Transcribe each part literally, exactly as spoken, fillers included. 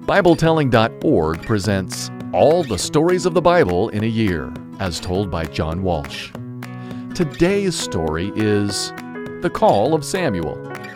Bible Telling dot org presents All the Stories of the Bible in a Year, as told by John Walsh. Today's story is The Call of Samuel.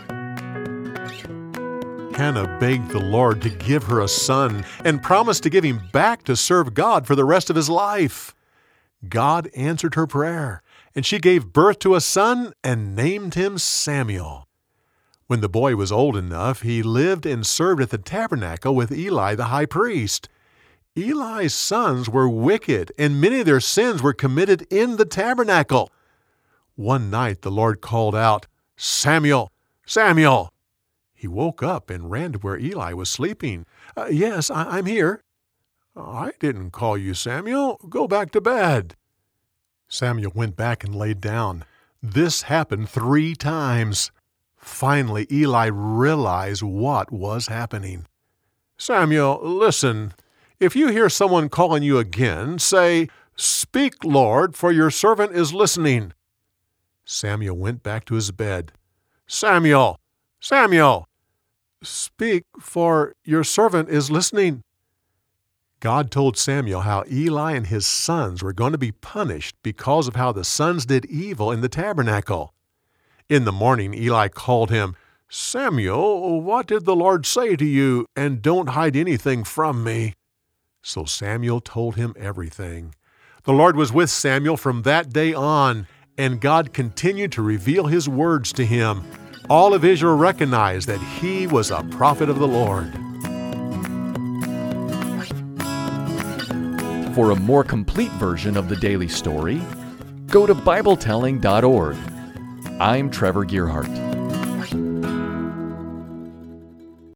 Hannah begged the Lord to give her a son and promised to give him back to serve God for the rest of his life. God answered her prayer, and she gave birth to a son and named him Samuel. When the boy was old enough, he lived and served at the tabernacle with Eli the high priest. Eli's sons were wicked, and many of their sins were committed in the tabernacle. One night the Lord called out, "Samuel! Samuel!" He woke up and ran to where Eli was sleeping. Uh, yes, I- I'm here." "I didn't call you, Samuel. Go back to bed." Samuel went back and laid down. This happened three times. Finally, Eli realized what was happening. "Samuel, listen. If you hear someone calling you again, say, 'Speak, Lord, for your servant is listening.'" Samuel went back to his bed. "Samuel! Samuel! Speak, for your servant is listening." God told Samuel how Eli and his sons were going to be punished because of how the sons did evil in the tabernacle. In the morning, Eli called him, "Samuel, what did the Lord say to you? And don't hide anything from me." So Samuel told him everything. The Lord was with Samuel from that day on, and God continued to reveal his words to him. All of Israel recognized that he was a prophet of the Lord. For a more complete version of the daily story, go to Bible Telling dot org. I'm Trevor Gearhart.